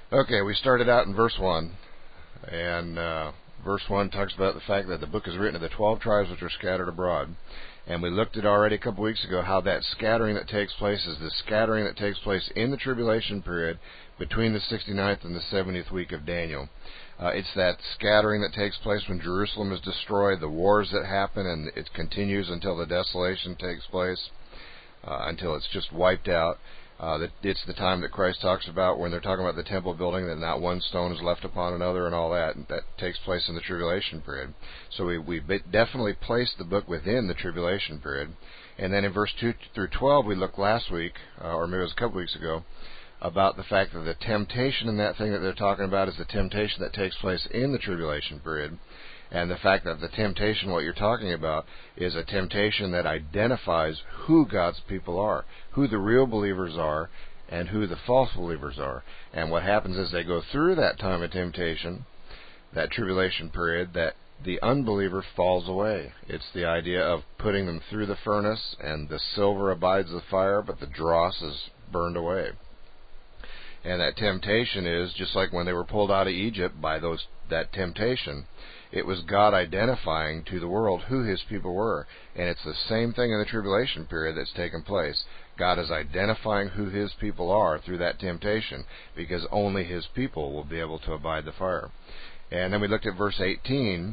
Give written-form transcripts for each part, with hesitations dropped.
Okay, we started out in verse 1, and verse 1 talks about the fact that the book is written to the 12 tribes which are scattered abroad. And we looked at already a couple weeks ago how that scattering that takes place is the scattering that takes place in the tribulation period between the 69th and the 70th week of Daniel. It's that scattering that takes place when Jerusalem is destroyed, the wars that happen, and it continues until the desolation takes place, until it's just wiped out. It's the time that Christ talks about when they're talking about the temple building, that not one stone is left upon another and all that. That takes place in the tribulation period. So we definitely placed the book within the tribulation period. And then in verse 2 through 12, we looked last week, or maybe it was a couple weeks ago, about the fact that the temptation in that thing that they're talking about is the temptation that takes place in the tribulation period. And the fact that the temptation, what you're talking about, is a temptation that identifies who God's people are, who the real believers are, and who the false believers are. And what happens is they go through that time of temptation, that tribulation period, that the unbeliever falls away. It's the idea of putting them through the furnace, and the silver abides the fire, but the dross is burned away. And that temptation is just like when they were pulled out of Egypt by that temptation. It was God identifying to the world who His people were. And it's the same thing in the tribulation period that's taken place. God is identifying who His people are through that temptation, because only His people will be able to abide the fire. And then we looked at verse 18,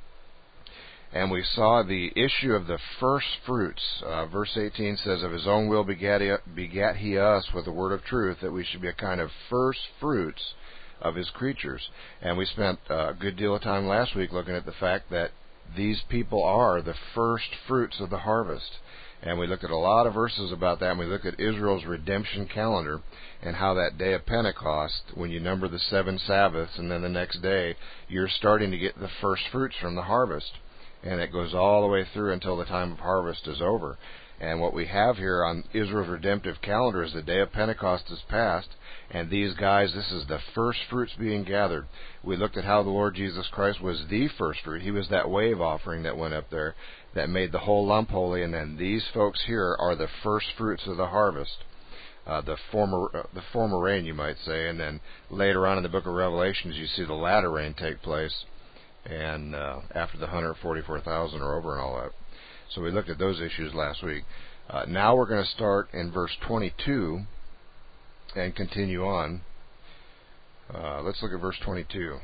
and we saw the issue of the first fruits. Verse 18 says, "Of His own will begat He us with the word of truth, that we should be a kind of first fruits of His creatures." And we spent a good deal of time last week looking at the fact that these people are the first fruits of the harvest. And we looked at a lot of verses about that, and we looked at Israel's redemption calendar, and how that day of Pentecost, when you number the 7 Sabbaths, and then the next day, you're starting to get the first fruits from the harvest. And it goes all the way through until the time of harvest is over. And what we have here on Israel's redemptive calendar is the day of Pentecost is past, and these guys, this is the first fruits being gathered. We looked at how the Lord Jesus Christ was the first fruit. He was that wave offering that went up there that made the whole lump holy, and then these folks here are the first fruits of the harvest. The former rain, you might say, and then later on in the book of Revelations, you see the latter rain take place, and after the 144,000 are over and all that. So we looked at those issues last week. Now we're going to start in verse 22 and continue on. Let's look at verse 22.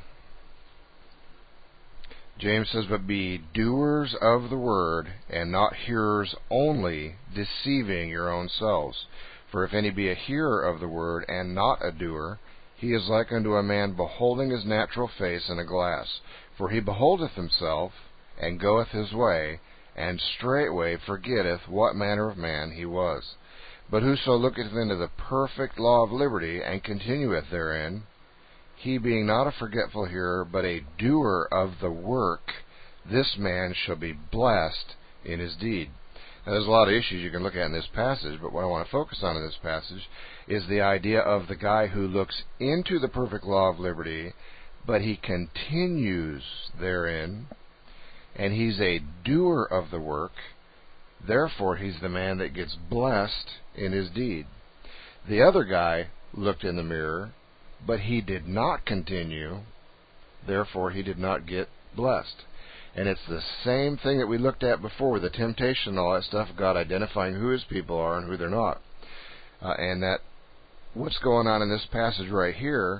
James says, "But be doers of the word, and not hearers only, deceiving your own selves. For if any be a hearer of the word, and not a doer, he is like unto a man beholding his natural face in a glass. For he beholdeth himself, and goeth his way, and straightway forgetteth what manner of man he was. But whoso looketh into the perfect law of liberty, and continueth therein, he being not a forgetful hearer, but a doer of the work, this man shall be blessed in his deed." Now, there's a lot of issues you can look at in this passage, but what I want to focus on in this passage is the idea of the guy who looks into the perfect law of liberty, but he continues therein, and he's a doer of the work. Therefore, he's the man that gets blessed in his deed. The other guy looked in the mirror, but he did not continue. Therefore, he did not get blessed. And it's the same thing that we looked at before with the temptation and all that stuff, God identifying who His people are and who they're not. And that what's going on in this passage right here,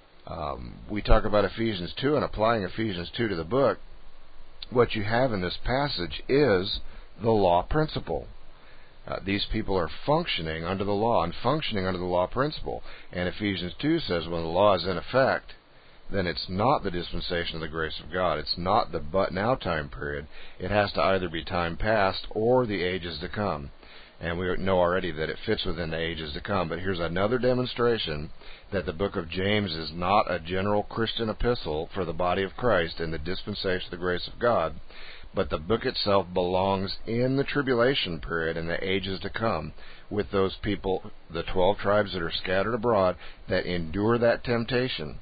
we talk about Ephesians 2 and applying Ephesians 2 to the book. What you have in this passage is the law principle. These people are functioning under the law and functioning under the law principle. And Ephesians 2 says when the law is in effect, then it's not the dispensation of the grace of God. It's not the but now time period. It has to either be time past or the ages to come. And we know already that it fits within the ages to come. But here's another demonstration that the book of James is not a general Christian epistle for the body of Christ in the dispensation of the grace of God, but the book itself belongs in the tribulation period and the ages to come with those people, the 12 tribes that are scattered abroad, that endure that temptation.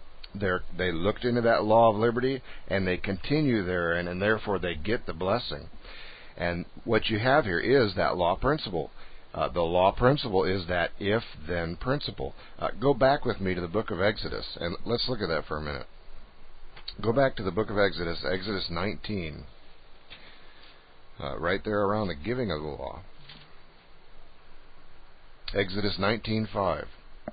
They looked into that law of liberty, and they continue therein, and therefore they get the blessing. And what you have here is that law principle. The law principle is that if-then principle. Go back with me to the book of Exodus, and let's look at that for a minute. Go back to the book of Exodus, Exodus 19, right there around the giving of the law. Exodus 19:5.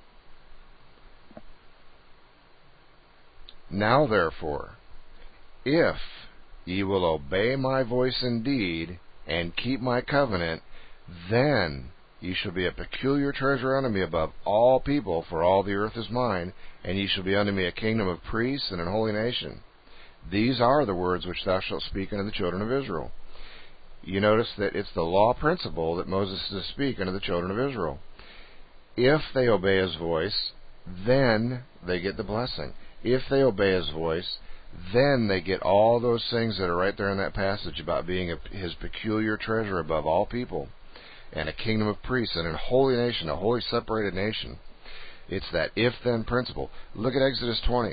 Now therefore, if ye will obey my voice indeed, and keep my covenant, then ye shall be a peculiar treasure unto me above all people, for all the earth is mine, and ye shall be unto me a kingdom of priests and an holy nation. These are the words which thou shalt speak unto the children of Israel. You notice that it's the law principle that Moses is to speak unto the children of Israel. If they obey his voice, then they get the blessing. If they obey his voice, then they get all those things that are right there in that passage about being his peculiar treasure above all people, and a kingdom of priests, and a holy nation, a holy separated nation. It's that if-then principle. Look at Exodus 20.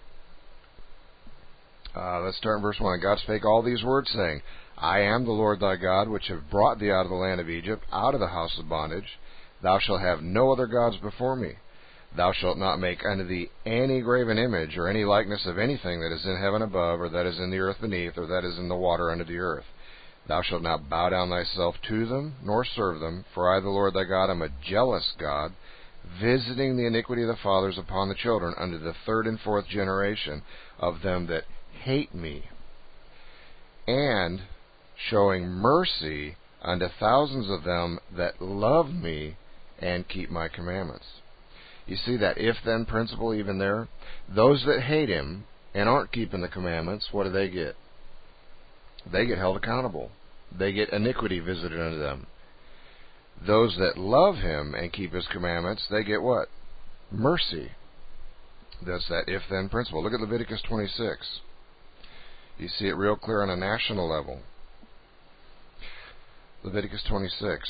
Let's start in verse 1. God spake all these words, saying, I am the Lord thy God, which have brought thee out of the land of Egypt, out of the house of bondage. Thou shalt have no other gods before me. Thou shalt not make unto thee any graven image, or any likeness of anything that is in heaven above, or that is in the earth beneath, or that is in the water under the earth. Thou shalt not bow down thyself to them, nor serve them, for I, the Lord thy God, am a jealous God, visiting the iniquity of the fathers upon the children, unto the third and fourth generation of them that hate me, and showing mercy unto thousands of them that love me and keep my commandments. You see that if-then principle even there? Those that hate him and aren't keeping the commandments, what do they get? They get held accountable. They get iniquity visited unto them. Those that love him and keep his commandments, they get what? Mercy. That's that if-then principle. Look at Leviticus 26. You see it real clear on a national level. Leviticus 26.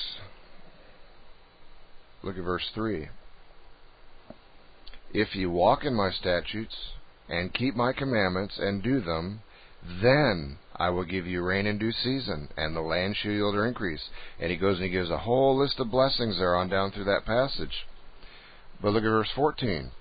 Look at verse 3. If ye walk in my statutes, and keep my commandments, and do them, then I will give you rain in due season, and the land shall yield her increase. And he goes and he gives a whole list of blessings there on down through that passage. But look at verse 14.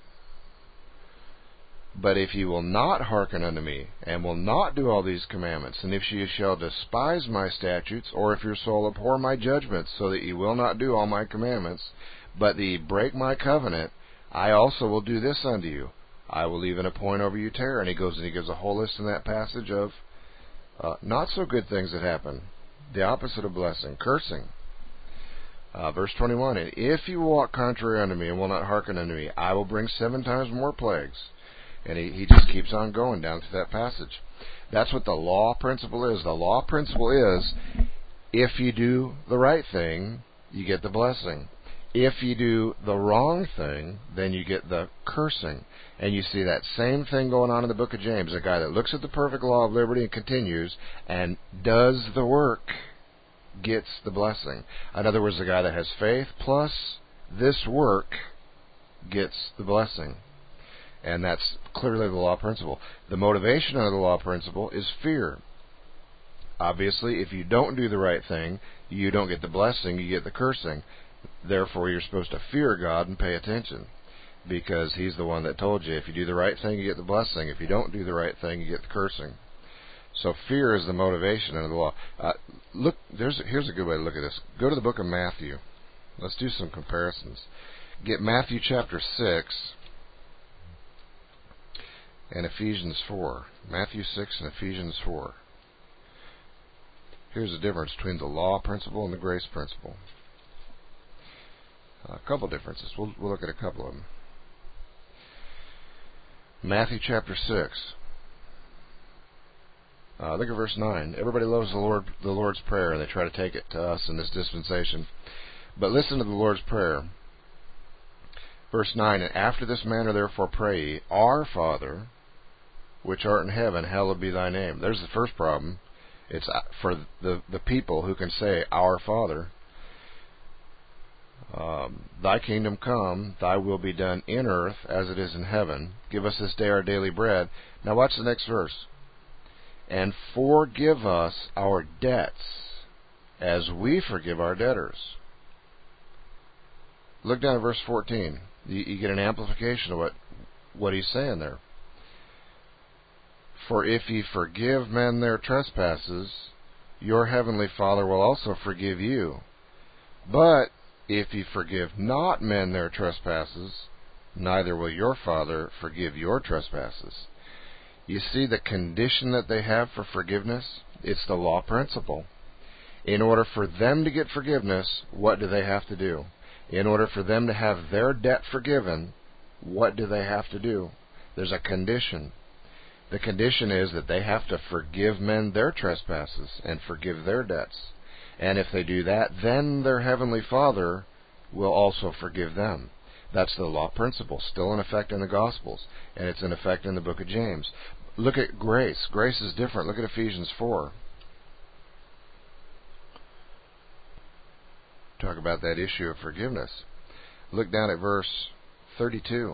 But if ye will not hearken unto me, and will not do all these commandments, and if ye shall despise my statutes, or if your soul abhor my judgments, so that ye will not do all my commandments, but that ye break my covenant, I also will do this unto you. I will even appoint over you terror. And he goes and he gives a whole list in that passage of not so good things that happen. The opposite of blessing, cursing. Verse 21, and if you walk contrary unto me, and will not hearken unto me, I will bring 7 times more plagues. And he just keeps on going down through that passage. That's what the law principle is. The law principle is, if you do the right thing, you get the blessing. If you do the wrong thing, then you get the cursing. And you see that same thing going on in the book of James. A guy that looks at the perfect law of liberty and continues and does the work gets the blessing. In other words, the guy that has faith plus this work gets the blessing. And that's clearly the law principle. The motivation of the law principle is fear. Obviously, if you don't do the right thing, you don't get the blessing, you get the cursing. Therefore, you're supposed to fear God and pay attention, because he's the one that told you, if you do the right thing, you get the blessing. If you don't do the right thing, you get the cursing. So fear is the motivation of the law. Look, here's a good way to look at this. Go to the book of Matthew. Let's do some comparisons. Get Matthew chapter 6 and Ephesians 4. Matthew 6 and Ephesians 4. Here's the difference between the law principle and the grace principle. A couple differences. We'll look at a couple of them. Matthew chapter 6. Look at verse 9. Everybody loves the Lord's Prayer, and they try to take it to us in this dispensation. But listen to the Lord's Prayer. Verse 9, and after this manner therefore pray ye, Our Father, which art in heaven, hallowed be thy name. There's the first problem. It's for the people who can say, Our Father. Thy kingdom come, thy will be done in earth as it is in heaven. Give us this day our daily bread. Now watch the next verse. And forgive us our debts as we forgive our debtors. Look down at verse 14. You get an amplification of what he's saying there. For if ye forgive men their trespasses, your heavenly Father will also forgive you. But if ye forgive not men their trespasses, neither will your Father forgive your trespasses. You see the condition that they have for forgiveness? It's the law principle. In order for them to get forgiveness, what do they have to do? In order for them to have their debt forgiven, what do they have to do? There's a condition. The condition is that they have to forgive men their trespasses and forgive their debts. And if they do that, then their heavenly Father will also forgive them. That's the law principle, still in effect in the Gospels, and it's in effect in the book of James. Look at grace. Grace is different. Look at Ephesians 4. Talk about that issue of forgiveness. Look down at verse 32.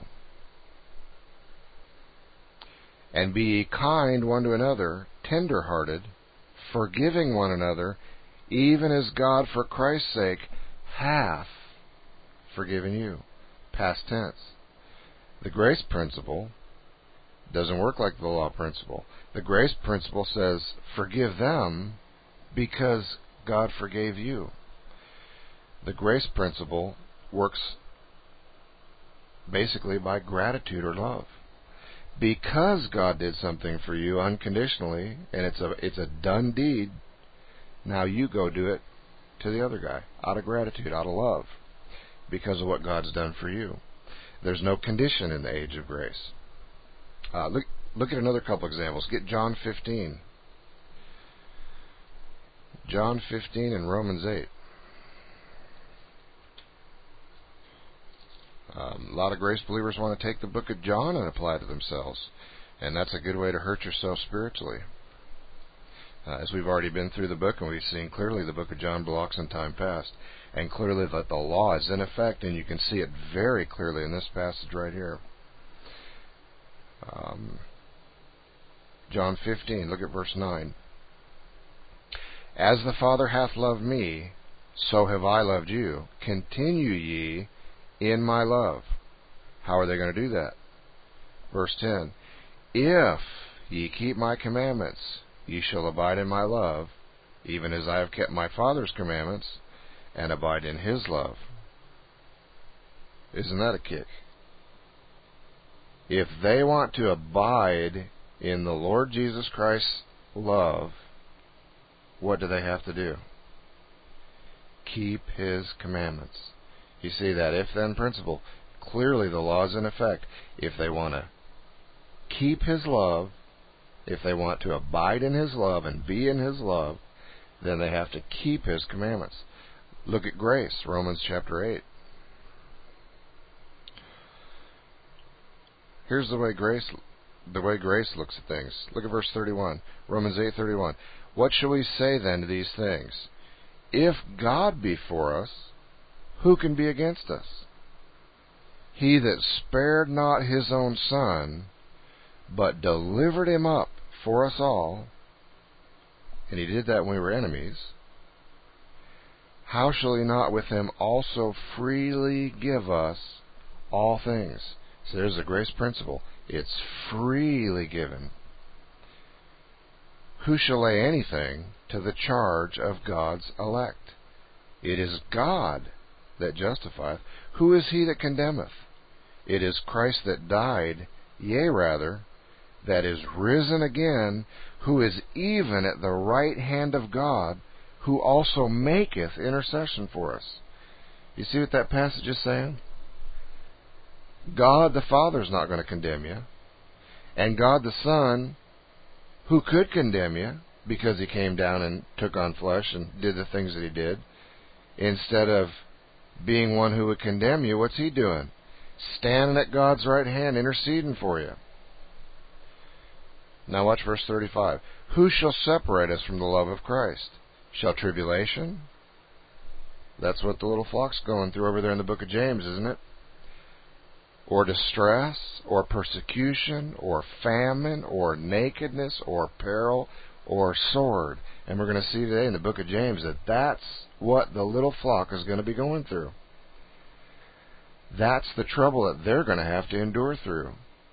And be ye kind one to another, tender-hearted, forgiving one another, even as God for Christ's sake hath forgiven you. Past tense. The grace principle doesn't work like the law principle. The grace principle says, forgive them because God forgave you. The grace principle works basically by gratitude or love. Because God did something for you unconditionally, and it's a done deed, now you go do it to the other guy, out of gratitude, out of love, because of what God's done for you. There's no condition in the age of grace. Look at another couple examples. Get John 15. John 15 and Romans 8. A lot of grace believers want to take the book of John and apply it to themselves, and that's a good way to hurt yourself spiritually. As we've already been through the book, and we've seen clearly the book of John belongs in time past, and clearly that the law is in effect, and you can see it very clearly in this passage right here. John 15, look at verse 9. As the Father hath loved me, so have I loved you. Continue ye in my love. How are they going to do that? Verse 10. If ye keep my commandments, ye shall abide in my love, even as I have kept my Father's commandments, and abide in his love. Isn't that a kick? If they want to abide in the Lord Jesus Christ's love, what do they have to do? Keep his commandments. You see that if-then principle. Clearly the law is in effect. If they want to keep his love, if they want to abide in his love and be in his love, then they have to keep his commandments. Look at grace, Romans chapter 8. Here's the way grace looks at things. Look at verse 31. Romans 8:31. What shall we say then to these things? If God be for us, who can be against us? He that spared not his own Son, but delivered him up for us all, and he did that when we were enemies, how shall he not with him also freely give us all things? So there's the grace principle. It's freely given. Who shall lay anything to the charge of God's elect? It is God that justifieth. Who is he that condemneth? It is Christ that died, yea rather, that is risen again, who is even at the right hand of God, who also maketh intercession for us. You see what that passage is saying? God the Father is not going to condemn you. And God the Son, who could condemn you, because he came down and took on flesh and did the things that he did, instead of being one who would condemn you, what's he doing? Standing at God's right hand, interceding for you. Now watch verse 35. Who shall separate us from the love of Christ? Shall tribulation? That's what the little flock's going through over there in the book of James, isn't it? Or distress, or persecution, or famine, or nakedness, or peril, or sword. And we're going to see today in the book of James that that's what the little flock is going to be going through. That's the trouble that they're going to have to endure through.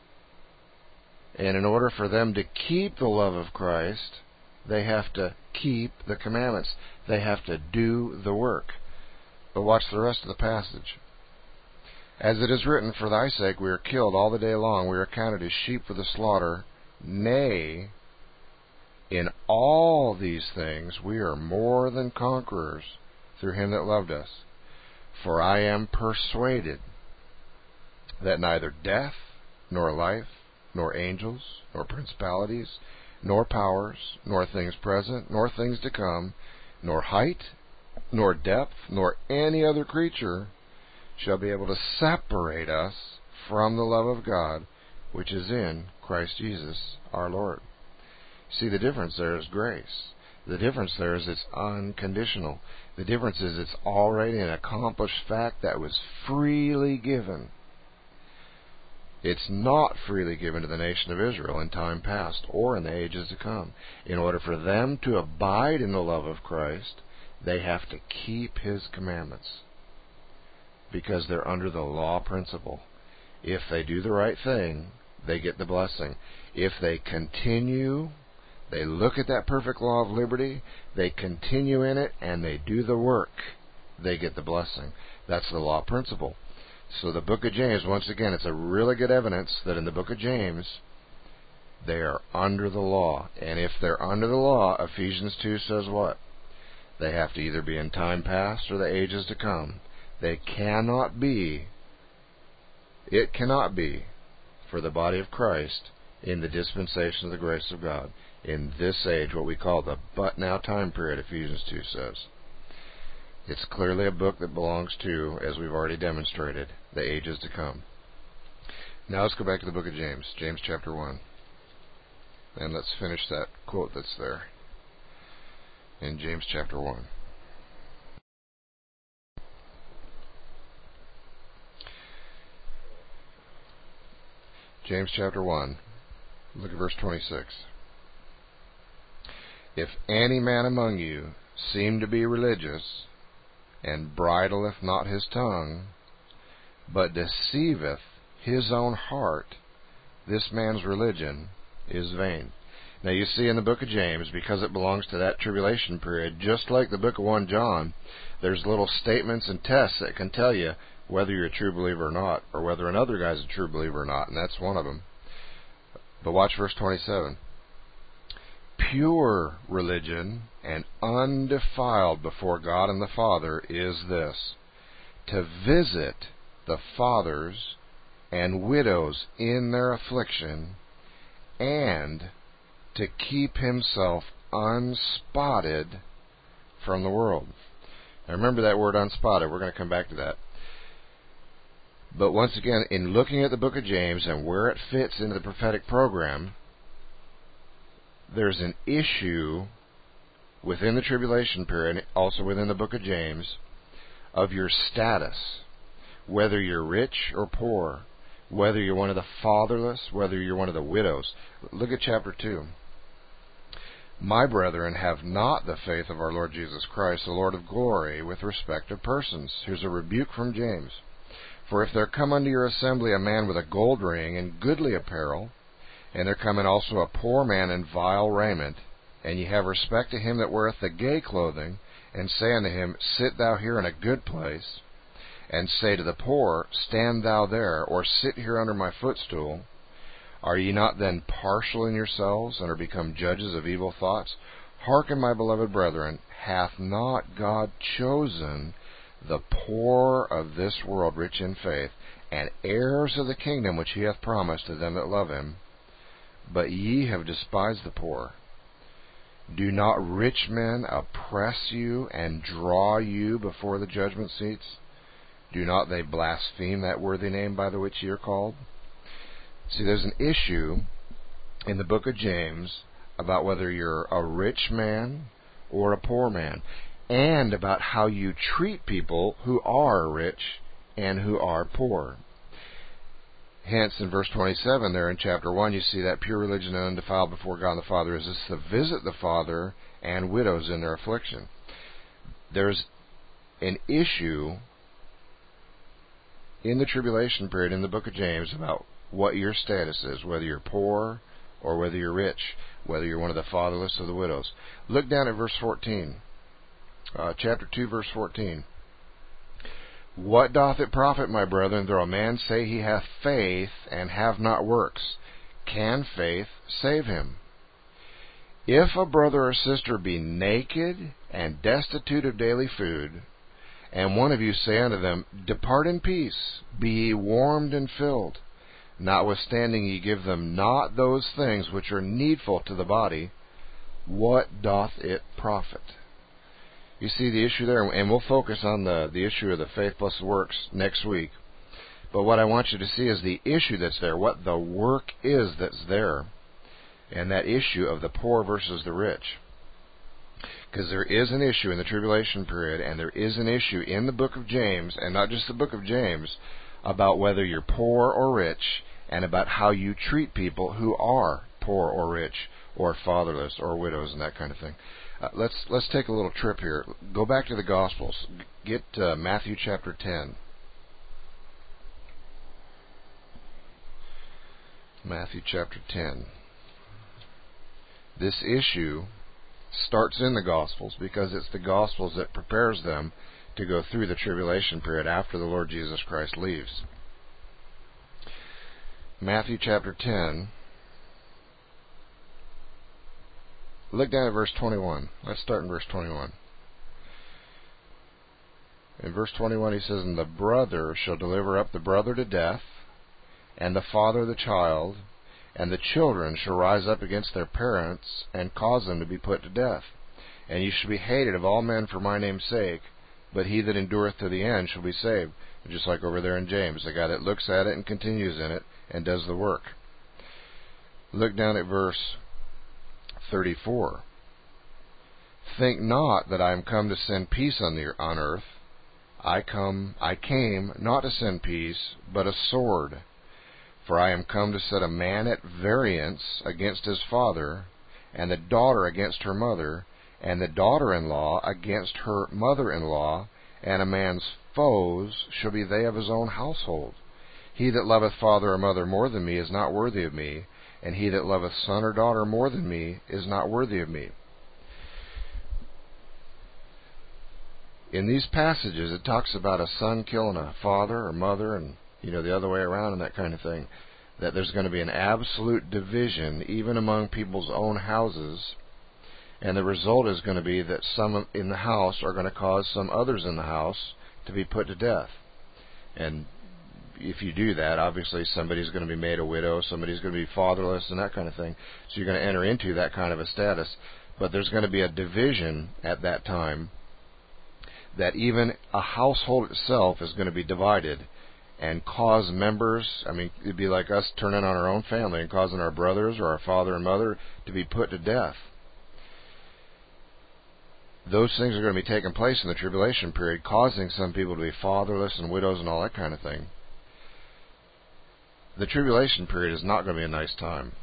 And in order for them to keep the love of Christ, they have to keep the commandments. They have to do the work. But watch the rest of the passage. As it is written, for thy sake we are killed all the day long. We are counted as sheep for the slaughter. Nay, in all these things we are more than conquerors through him that loved us. For I am persuaded that neither death, nor life, nor angels, nor principalities, nor powers, nor things present, nor things to come, nor height, nor depth, nor any other creature shall be able to separate us from the love of God, which is in Christ Jesus our Lord. See, the difference there is grace. The difference there is it's unconditional. The difference is it's already an accomplished fact that was freely given. It's not freely given to the nation of Israel in time past or in the ages to come. In order for them to abide in the love of Christ, they have to keep His commandments, because they're under the law principle. If they do the right thing, they get the blessing. If they continue, they look at that perfect law of liberty, they continue in it, and they do the work, they get the blessing. That's the law principle. So the book of James, once again, it's a really good evidence that in the book of James, they are under the law. And if they're under the law, Ephesians 2 says what? They have to either be in time past or the ages to come. They cannot be, it cannot be for the body of Christ in the dispensation of the grace of God. In this age, what we call the but now time period, Ephesians 2 says. It's clearly a book that belongs to, as we've already demonstrated, the ages to come. Now let's go back to the book of James, James chapter 1. And let's finish that quote that's there in James chapter 1. James chapter 1, look at verse 26. If any man among you seem to be religious, and bridleth not his tongue, but deceiveth his own heart, this man's religion is vain. Now you see in the book of James, because it belongs to that tribulation period, just like the book of 1 John, there's little statements and tests that can tell you whether you're a true believer or not, or whether another guy's a true believer or not, and that's one of them. But watch verse 27. Pure religion and undefiled before God and the Father is this, to visit the fathers and widows in their affliction, and to keep himself unspotted from the world. Now remember that word unspotted. We're going to come back to that. But once again, in looking at the book of James and where it fits into the prophetic program, there's an issue within the tribulation period, also within the book of James, of your status. Whether you're rich or poor, whether you're one of the fatherless, whether you're one of the widows. Look at chapter 2. My brethren, have not the faith of our Lord Jesus Christ, the Lord of glory, with respect of persons. Here's a rebuke from James. For if there come unto your assembly a man with a gold ring and goodly apparel, and there come in also a poor man in vile raiment, and ye have respect to him that weareth the gay clothing, and say unto him, Sit thou here in a good place, and say to the poor, Stand thou there, or sit here under my footstool, are ye not then partial in yourselves, and are become judges of evil thoughts? Hearken, my beloved brethren, hath not God chosen the poor of this world rich in faith, and heirs of the kingdom which he hath promised to them that love him? But ye have despised the poor. Do not rich men oppress you and draw you before the judgment seats? Do not they blaspheme that worthy name by the which ye are called? See, there's an issue in the book of James about whether you're a rich man or a poor man, and about how you treat people who are rich and who are poor. Hence, in verse 27 there in chapter 1, you see that pure religion and undefiled before God and the Father is this, to visit the father and widows in their affliction. There's an issue in the tribulation period in the book of James about what your status is, whether you're poor or whether you're rich, whether you're one of the fatherless or the widows. Look down at verse 14. Chapter 2, verse 14. What doth it profit, my brethren, though a man say he hath faith and have not works? Can faith save him? If a brother or sister be naked and destitute of daily food, and one of you say unto them, Depart in peace, be ye warmed and filled, notwithstanding ye give them not those things which are needful to the body, what doth it profit? You see the issue there, and we'll focus on the issue of the faith plus works next week. But what I want you to see is the issue that's there, what the work is that's there, and that issue of the poor versus the rich. Because there is an issue in the tribulation period, and there is an issue in the book of James, and not just the book of James, about whether you're poor or rich, and about how you treat people who are poor or rich, or fatherless, or widows, and that kind of thing. Let's take a little trip here. Go back to the Gospels. Get Matthew chapter 10. Matthew chapter 10. This issue starts in the Gospels because it's the Gospels that prepares them to go through the tribulation period after the Lord Jesus Christ leaves. Matthew chapter 10. Look down at verse 21. Let's start in verse 21. In verse 21 he says, And the brother shall deliver up the brother to death, and the father the child, and the children shall rise up against their parents, and cause them to be put to death. And you shall be hated of all men for my name's sake, but he that endureth to the end shall be saved. Just like over there in James, the guy that looks at it and continues in it and does the work. Look down at verse 34. Think not that I am come to send peace on earth. I came not to send peace, but a sword. For I am come to set a man at variance against his father, and the daughter against her mother, and the daughter-in-law against her mother-in-law, and a man's foes shall be they of his own household. He that loveth father or mother more than me is not worthy of me, and he that loveth son or daughter more than me is not worthy of me. In these passages, it talks about a son killing a father or mother, and the other way around and that kind of thing. That there's going to be an absolute division even among people's own houses, and the result is going to be that some in the house are going to cause some others in the house to be put to death. And if you do that, obviously somebody's going to be made a widow, somebody's going to be fatherless, and that kind of thing. So you're going to enter into that kind of a status. But there's going to be a division at that time that even a household itself is going to be divided and cause members, it'd be like us turning on our own family and causing our brothers or our father and mother to be put to death. Those things are going to be taking place in the tribulation period, causing some people to be fatherless and widows and all that kind of thing. The tribulation period is not going to be a nice time.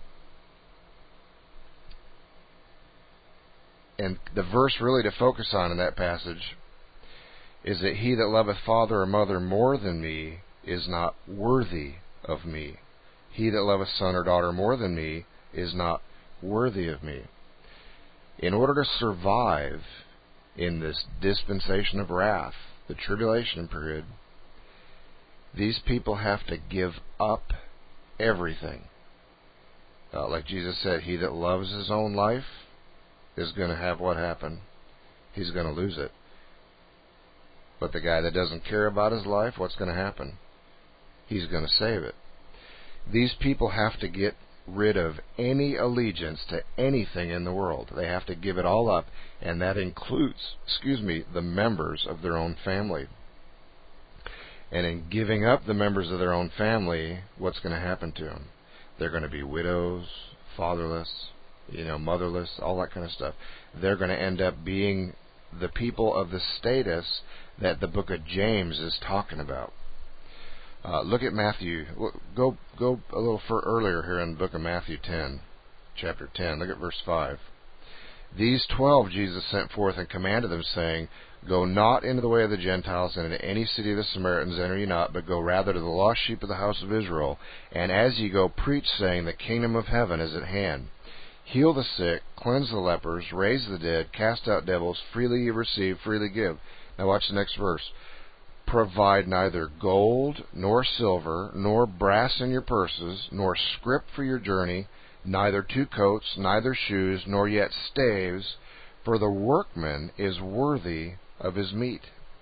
And the verse really to focus on in that passage is that he that loveth father or mother more than me is not worthy of me. He that loveth son or daughter more than me is not worthy of me. In order to survive in this dispensation of wrath, the tribulation period, these people have to give up everything. Like Jesus said, he that loves his own life is going to have what happen? He's going to lose it. But the guy that doesn't care about his life, what's going to happen? He's going to save it. These people have to get rid of any allegiance to anything in the world. They have to give it all up, and that includes, the members of their own family. And in giving up the members of their own family, what's going to happen to them? They're going to be widows, fatherless, motherless, all that kind of stuff. They're going to end up being the people of the status that the book of James is talking about. Look at Matthew. Go a little earlier here in the book of Matthew 10, chapter 10. Look at verse 5. These 12 Jesus sent forth and commanded them, saying, Go not into the way of the Gentiles, and into any city of the Samaritans enter ye not, but go rather to the lost sheep of the house of Israel. And as ye go, preach, saying, the kingdom of heaven is at hand. Heal the sick, cleanse the lepers, raise the dead, cast out devils. Freely ye receive, freely give. Now watch the next verse. Provide neither gold, nor silver, nor brass in your purses, nor scrip for your journey, neither 2 coats, neither shoes, nor yet staves, for the workman is worthy of his meat.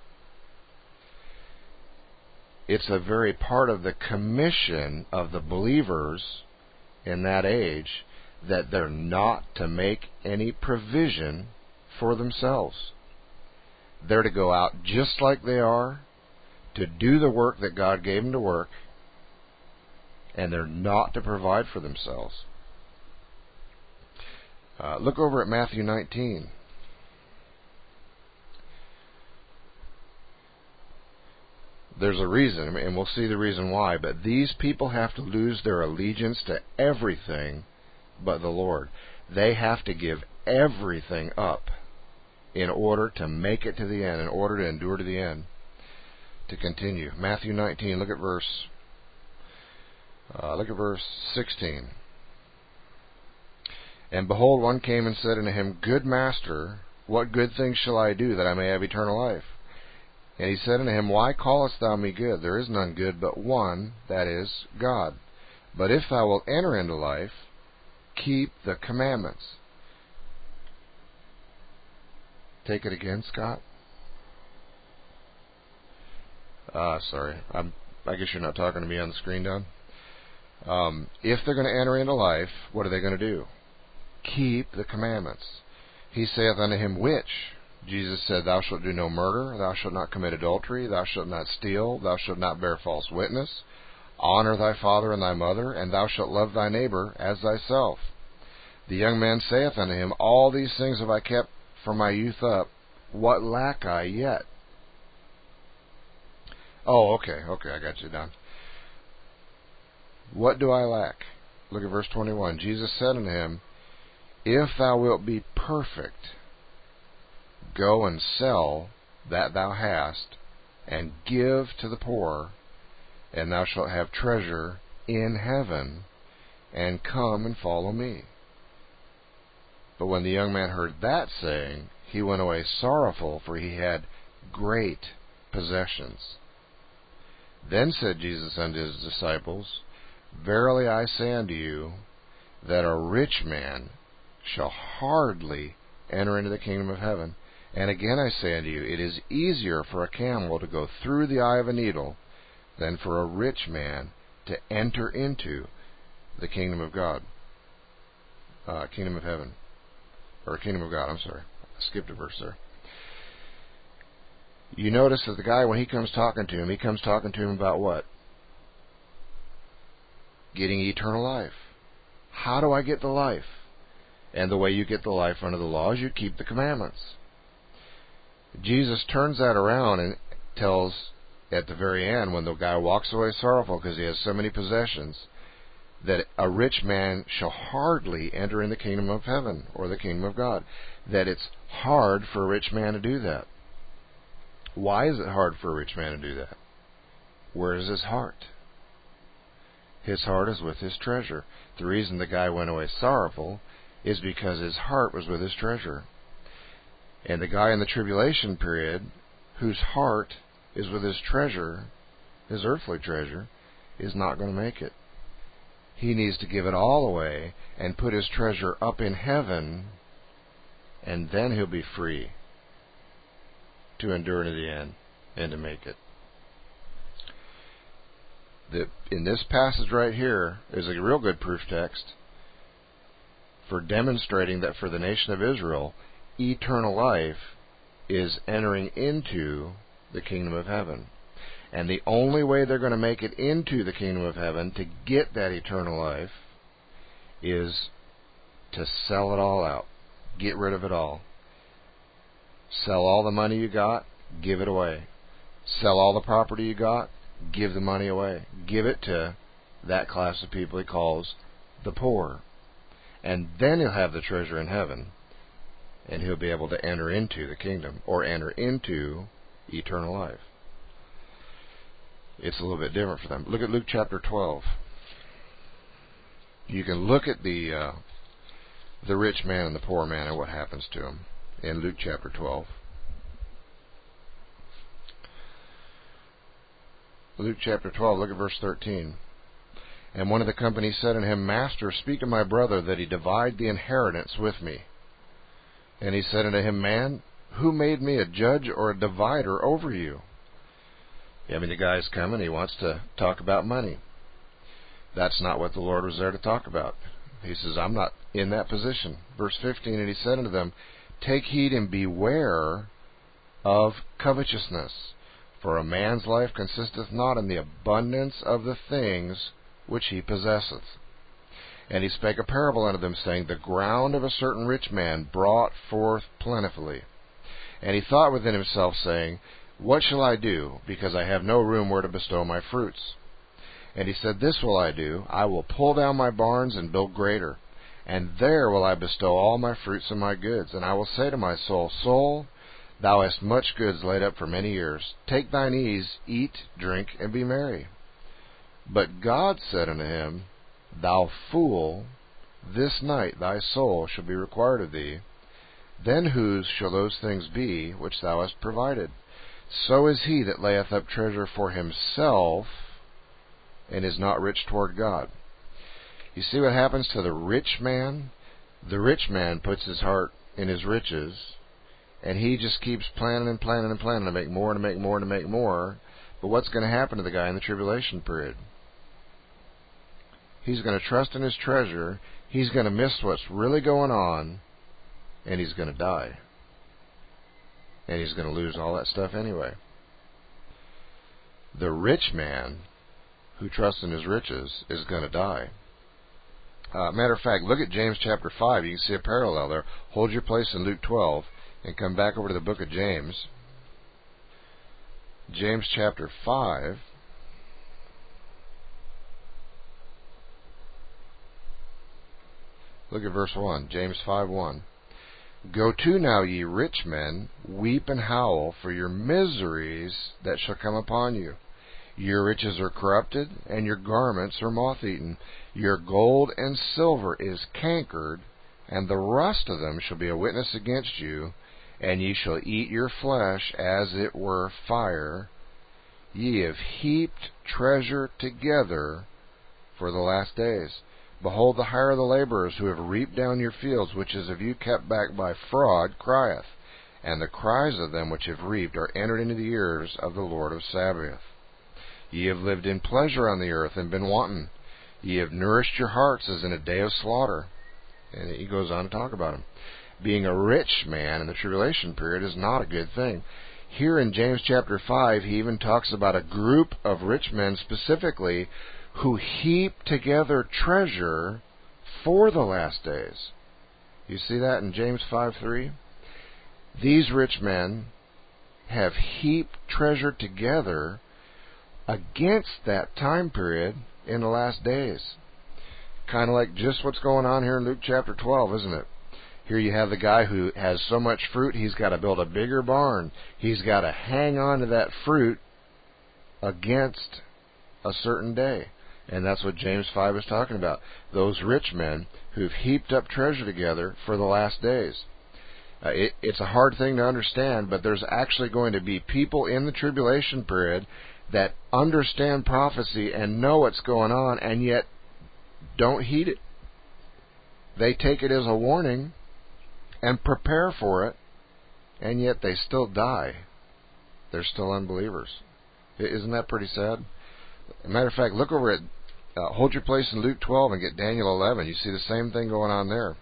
It's a very part of the commission of the believers in that age that they're not to make any provision for themselves. They're to go out just like they are, to do the work that God gave them to work, and they're not to provide for themselves. Look over at Matthew 19. There's a reason, and we'll see the reason why, but these people have to lose their allegiance to everything but the Lord. They have to give everything up in order to make it to the end, in order to endure to the end. To continue, Matthew 19, look at verse 16. And behold, one came and said unto him, Good master, what good thing shall I do that I may have eternal life? And he said unto him, Why callest thou me good? There is none good but one, that is, God. But if thou wilt enter into life, keep the commandments. Take it again, Scott. Sorry. I guess you're not talking to me on the screen, Don. If they're going to enter into life, what are they going to do? Keep the commandments. He saith unto him, Which? Jesus said, Thou shalt do no murder, thou shalt not commit adultery, thou shalt not steal, thou shalt not bear false witness, honor thy father and thy mother, and thou shalt love thy neighbor as thyself. The young man saith unto him, All these things have I kept from my youth up. What lack I yet? Oh, okay, I got you, Don. What do I lack? Look at verse 21. Jesus said unto him, If thou wilt be perfect, go and sell that thou hast, and give to the poor, and thou shalt have treasure in heaven, and come and follow me. But when the young man heard that saying, he went away sorrowful, for he had great possessions. Then said Jesus unto his disciples, Verily I say unto you, that a rich man shall hardly enter into the kingdom of heaven. And again I say unto you, it is easier for a camel to go through the eye of a needle than for a rich man to enter into the kingdom of God. Kingdom of heaven. Or kingdom of God, I'm sorry. I skipped a verse there. You notice that the guy, when he comes talking to him, he comes talking to him about what? Getting eternal life. How do I get the life? And the way you get the life under the law is you keep the commandments. Jesus turns that around and tells, at the very end, when the guy walks away sorrowful because he has so many possessions, that a rich man shall hardly enter in the kingdom of heaven, or the kingdom of God. That it's hard for a rich man to do that. Why is it hard for a rich man to do that? Where is his heart? His heart is with his treasure. The reason the guy went away sorrowful is because his heart was with his treasure. And the guy in the tribulation period, whose heart is with his treasure, his earthly treasure, is not going to make it. He needs to give it all away and put his treasure up in heaven, and then he'll be free to endure to the end and to make it. In this passage right here is a real good proof text for demonstrating that for the nation of Israel, eternal life is entering into the kingdom of heaven. And the only way they're going to make it into the kingdom of heaven to get that eternal life is to sell it all out. Get rid of it all. Sell all the money you got, give it away. Sell all the property you got, give the money away. Give it to that class of people he calls the poor. And then he'll have the treasure in heaven. and he'll be able to enter into the kingdom, or enter into eternal life. It's a little bit different for them. Look at Luke chapter 12. You can look at the rich man and the poor man and what happens to him in Luke chapter 12. Luke chapter 12, look at verse 13. And one of the company said unto him, Master, speak to my brother that he divide the inheritance with me. And he said unto him, Man, who made me a judge or a divider over you? I mean, the guy's coming, he wants to talk about money. That's not what the Lord was there to talk about. He says, I'm not in that position. Verse 15, and he said unto them, Take heed and beware of covetousness, for a man's life consisteth not in the abundance of the things which he possesseth. And he spake a parable unto them, saying, The ground of a certain rich man brought forth plentifully. And he thought within himself, saying, What shall I do, because I have no room where to bestow my fruits? And he said, This will I do, I will pull down my barns and build greater, and there will I bestow all my fruits and my goods. And I will say to my soul, Soul, thou hast much goods laid up for many years. Take thine ease, eat, drink, and be merry. But God said unto him, Thou fool, this night thy soul shall be required of thee. Then whose shall those things be which thou hast provided? So is he that layeth up treasure for himself, and is not rich toward God. You see what happens to the rich man? The rich man puts his heart in his riches, and he just keeps planning and planning and planning to make more and to make more and to make more. But what's going to happen to the guy in the tribulation period? He's going to trust in his treasure, he's going to miss what's really going on, and he's going to die. And he's going to lose all that stuff anyway. The rich man who trusts in his riches is going to die. Matter of fact, look at James chapter 5. You can see a parallel there. Hold your place in Luke 12 and come back over to the book of James. James chapter 5. Look at verse 1. James 5:1. Go to now, ye rich men, weep and howl for your miseries that shall come upon you. Your riches are corrupted, and your garments are moth-eaten. Your gold and silver is cankered, and the rust of them shall be a witness against you, and ye shall eat your flesh as it were fire. Ye have heaped treasure together for the last days. Behold, the hire of the laborers who have reaped down your fields, which is of you kept back by fraud, crieth. And the cries of them which have reaped are entered into the ears of the Lord of Sabaoth. Ye have lived in pleasure on the earth, and been wanton. Ye have nourished your hearts as in a day of slaughter. And he goes on to talk about him. Being a rich man in the tribulation period is not a good thing. Here in James chapter 5, he even talks about a group of rich men specifically who heap together treasure for the last days. You see that in James 5:3? These rich men have heaped treasure together against that time period in the last days. Kind of like just what's going on here in Luke chapter 12, isn't it? Here you have the guy who has so much fruit, he's got to build a bigger barn. He's got to hang on to that fruit against a certain day. And that's what James 5 is talking about. Those rich men who've heaped up treasure together for the last days. It's a hard thing to understand, but there's actually going to be people in the tribulation period that understand prophecy and know what's going on, and yet don't heed it. They take it as a warning and prepare for it, and yet they still die. They're still unbelievers. Isn't that pretty sad? As a matter of fact, look over at, hold your place in Luke 12 and get Daniel 11. You see the same thing going on there.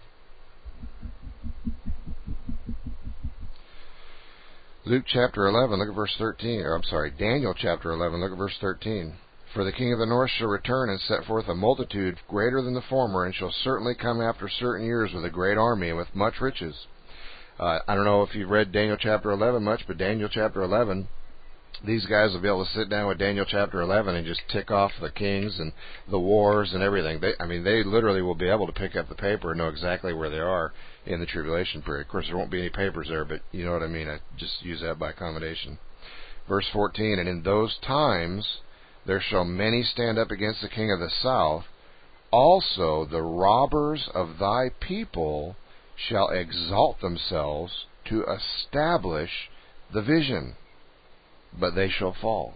Luke chapter 11, look at verse 13. Daniel chapter 11, look at verse 13. For the king of the north shall return and set forth a multitude greater than the former, and shall certainly come after certain years with a great army and with much riches. I don't know if you've read Daniel chapter 11 much, but Daniel chapter 11 these guys will be able to sit down with Daniel chapter 11 and just tick off the kings and the wars and everything. They literally will be able to pick up the paper and know exactly where they are in the tribulation period. Of course, there won't be any papers there, but you know what I mean. I just use that by accommodation. Verse 14, and in those times there shall many stand up against the king of the south. Also the robbers of thy people shall exalt themselves to establish the vision, but they shall fall.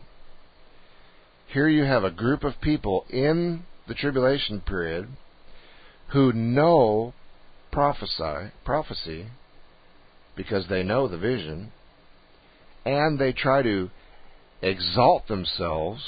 Here you have a group of people in the tribulation period who know prophecy because they know the vision, and they try to exalt themselves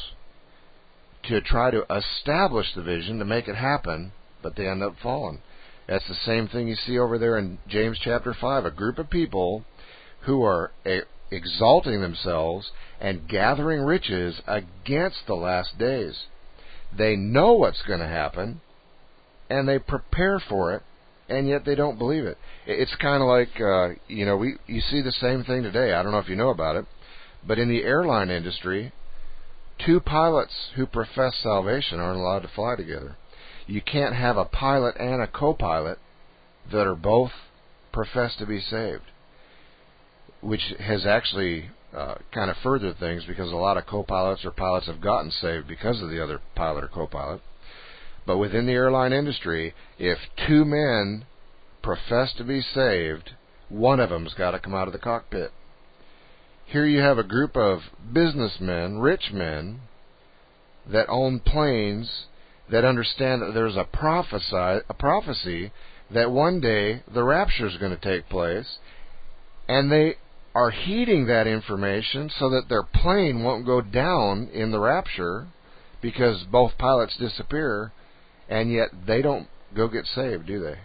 to try to establish the vision, to make it happen, but they end up falling. That's the same thing you see over there in James chapter 5, a group of people who are exalting themselves and gathering riches against the last days. They know what's going to happen, and they prepare for it, and yet they don't believe it. It's kind of like, you see the same thing today. I don't know if you know about it, but in the airline industry, two pilots who profess salvation aren't allowed to fly together. You can't have a pilot and a co-pilot that are both professed to be saved, which has actually kind of furthered things, because a lot of co-pilots or pilots have gotten saved because of the other pilot or co-pilot. But within the airline industry, if two men profess to be saved, one of them's got to come out of the cockpit. Here you have a group of businessmen, rich men, that own planes, that understand that there's a prophecy that one day the rapture is going to take place, and they are heeding that information so that their plane won't go down in the rapture because both pilots disappear, and yet they don't go get saved, do they?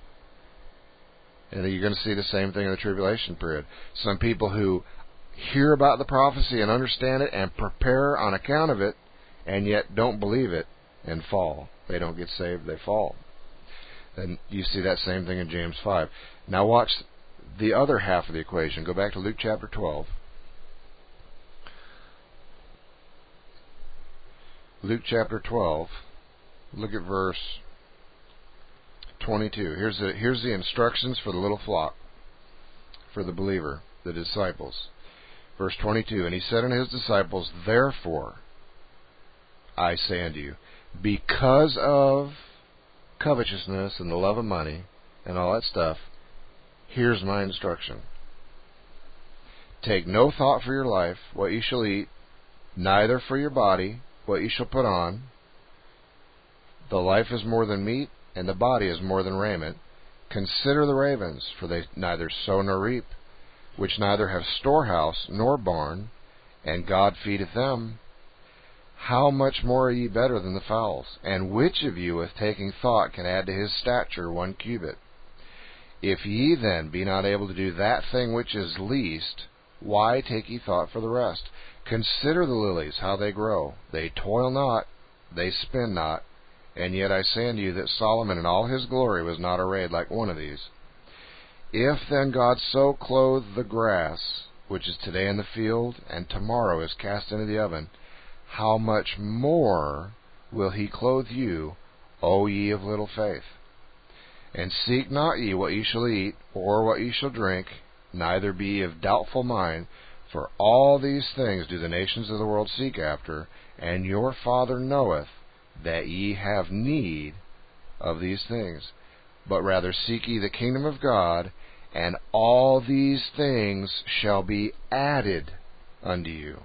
And you're going to see the same thing in the tribulation period. Some people who hear about the prophecy and understand it and prepare on account of it, and yet don't believe it and fall. They don't get saved, they fall. And you see that same thing in James 5. Now watch the other half of the equation. Go back to Luke chapter 12. Luke chapter 12. Look at verse 22. Here's the instructions for the little flock, for the believer, the disciples. Verse 22, and he said unto his disciples, therefore, I say unto you, because of covetousness and the love of money and all that stuff, here's my instruction. Take no thought for your life, what you shall eat, neither for your body, what you shall put on. The life is more than meat, and the body is more than raiment. Consider the ravens, for they neither sow nor reap, which neither have storehouse nor barn, and God feedeth them. How much more are ye better than the fowls? And which of you with taking thought can add to his stature 1 cubit? If ye then be not able to do that thing which is least, why take ye thought for the rest? Consider the lilies, how they grow. They toil not, they spin not, and yet I say unto you that Solomon in all his glory was not arrayed like one of these. If then God so clothe the grass, which is today in the field, and tomorrow is cast into the oven, how much more will he clothe you, O ye of little faith? And seek not ye what ye shall eat, or what ye shall drink, neither be ye of doubtful mind, for all these things do the nations of the world seek after, and your Father knoweth that ye have need of these things. But rather seek ye the kingdom of God, and all these things shall be added unto you.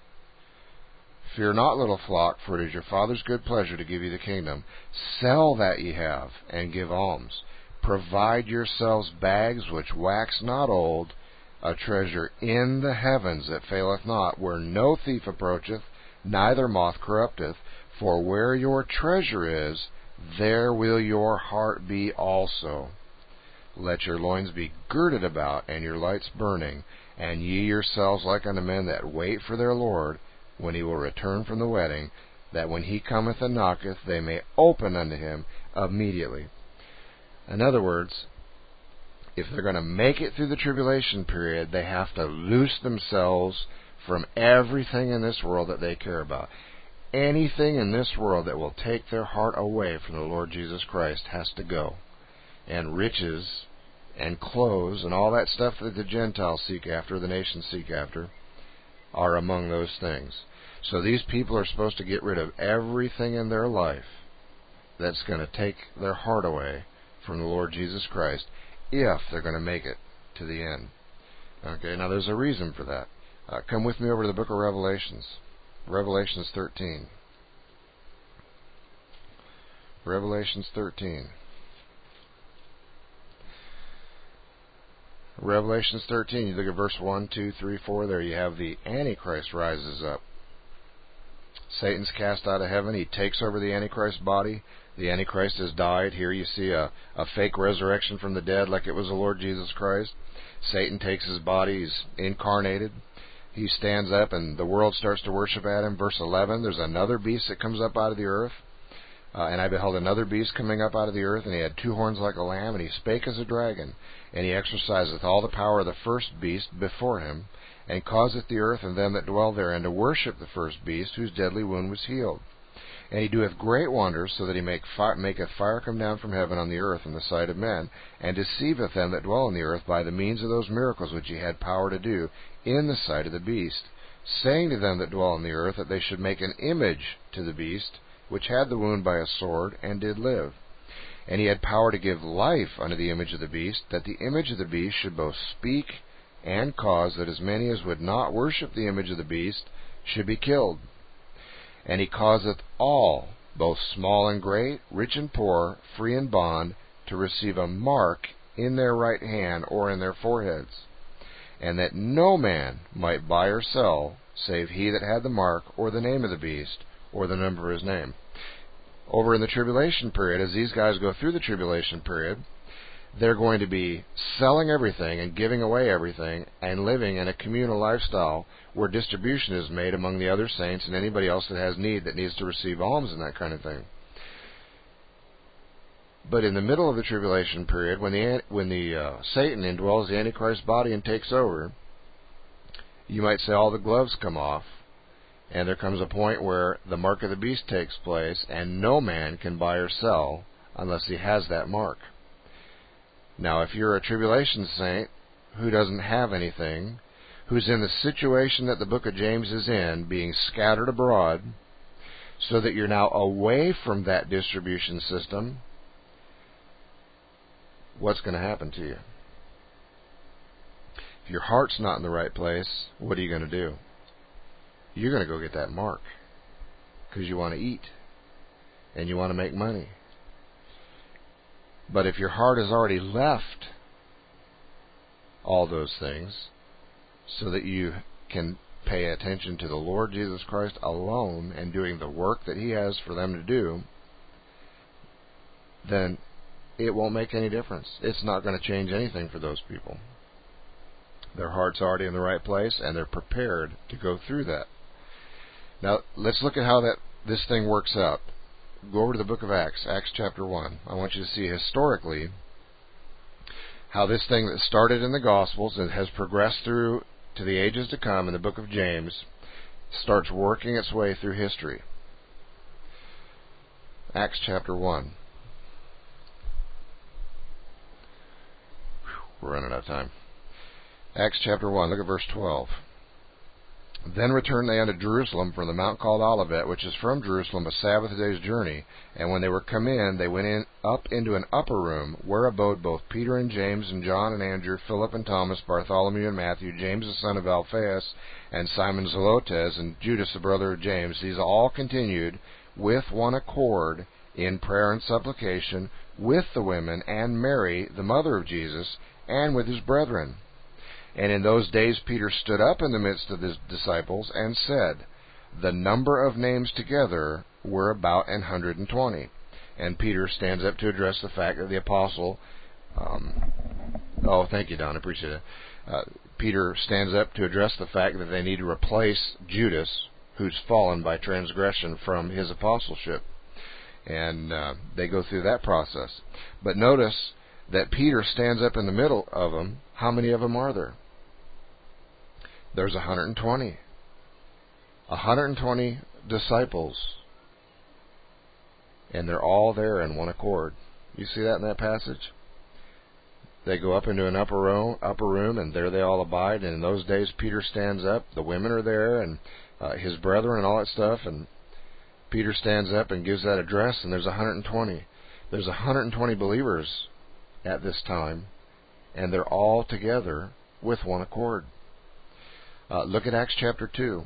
Fear not, little flock, for it is your Father's good pleasure to give you the kingdom. Sell that ye have, and give alms. Provide yourselves bags which wax not old, a treasure in the heavens that faileth not, where no thief approacheth, neither moth corrupteth. For where your treasure is, there will your heart be also. Let your loins be girded about, and your lights burning, and ye yourselves like unto men that wait for their Lord, when he will return from the wedding, that when he cometh and knocketh, they may open unto him immediately. In other words, if they're going to make it through the tribulation period, they have to loose themselves from everything in this world that they care about. Anything in this world that will take their heart away from the Lord Jesus Christ has to go. And riches and clothes and all that stuff that the Gentiles seek after, the nations seek after, are among those things. So these people are supposed to get rid of everything in their life that's going to take their heart away from the Lord Jesus Christ if they're going to make it to the end. Okay, now there's a reason for that. Come with me over to the book of Revelations. Revelations 13. Revelations 13. Revelations 13, you look at verse 1, 2, 3, 4. There you have the Antichrist rises up. Satan's cast out of heaven. He takes over the Antichrist body. The Antichrist has died. Here you see a fake resurrection from the dead like it was the Lord Jesus Christ. Satan takes his body. He's incarnated. He stands up and the world starts to worship at him. Verse 11, there's another beast that comes up out of the earth. And I beheld another beast coming up out of the earth, and he had 2 horns like a lamb, and he spake as a dragon. And he exerciseth all the power of the first beast before him, and causeth the earth and them that dwell therein to worship the first beast, whose deadly wound was healed. And he doeth great wonders, so that he maketh fire come down from heaven on the earth in the sight of men, and deceiveth them that dwell on the earth by the means of those miracles which he had power to do in the sight of the beast, saying to them that dwell on the earth that they should make an image to the beast, which had the wound by a sword, and did live. And he had power to give life unto the image of the beast, that the image of the beast should both speak, and cause that as many as would not worship the image of the beast should be killed. And he causeth all, both small and great, rich and poor, free and bond, to receive a mark in their right hand or in their foreheads, and that no man might buy or sell, save he that had the mark, or the name of the beast, or the number of his name. Over in the tribulation period, as these guys go through the tribulation period, they're going to be selling everything and giving away everything and living in a communal lifestyle where distribution is made among the other saints and anybody else that has need, that needs to receive alms and that kind of thing. But in the middle of the tribulation period, when Satan indwells the Antichrist body and takes over, you might say all the gloves come off, and there comes a point where the mark of the beast takes place, and no man can buy or sell unless he has that mark. Now, if you're a tribulation saint who doesn't have anything, who's in the situation that the book of James is in, being scattered abroad, so that you're now away from that distribution system, what's going to happen to you? If your heart's not in the right place, what are you going to do? You're going to go get that mark because you want to eat and you want to make money. But if your heart has already left all those things so that you can pay attention to the Lord Jesus Christ alone and doing the work that He has for them to do, then it won't make any difference. It's not going to change anything for those people. Their heart's already in the right place and they're prepared to go through that. Now, let's look at how this thing works out. Go over to the book of Acts, Acts chapter 1. I want you to see historically how this thing that started in the Gospels and has progressed through to the ages to come in the book of James starts working its way through history. Acts chapter 1. We're running out of time. Acts chapter 1, look at verse 12. Then returned they unto Jerusalem from the mount called Olivet, which is from Jerusalem a Sabbath day's journey. And when they were come in, they went up into an upper room, where abode both Peter and James and John and Andrew, Philip and Thomas, Bartholomew and Matthew, James the son of Alphaeus, and Simon Zelotes, and Judas the brother of James. These all continued with one accord in prayer and supplication with the women and Mary, the mother of Jesus, and with his brethren. And in those days Peter stood up in the midst of his disciples and said, the number of names together were about 120. And Peter stands up to address the fact that the apostle, thank you, Don, I appreciate it. Peter stands up to address the fact that they need to replace Judas, who's fallen by transgression from his apostleship. And they go through that process. But notice that Peter stands up in the middle of them. How many of them are there? There's 120. 120 disciples, and they're all there in one accord. You see that in that passage? They go up into an upper room, and there they all abide. And in those days, Peter stands up. The women are there, and his brethren and all that stuff. And Peter stands up and gives that address, and there's 120. There's 120 believers at this time, and they're all together with one accord. Look at Acts chapter 2.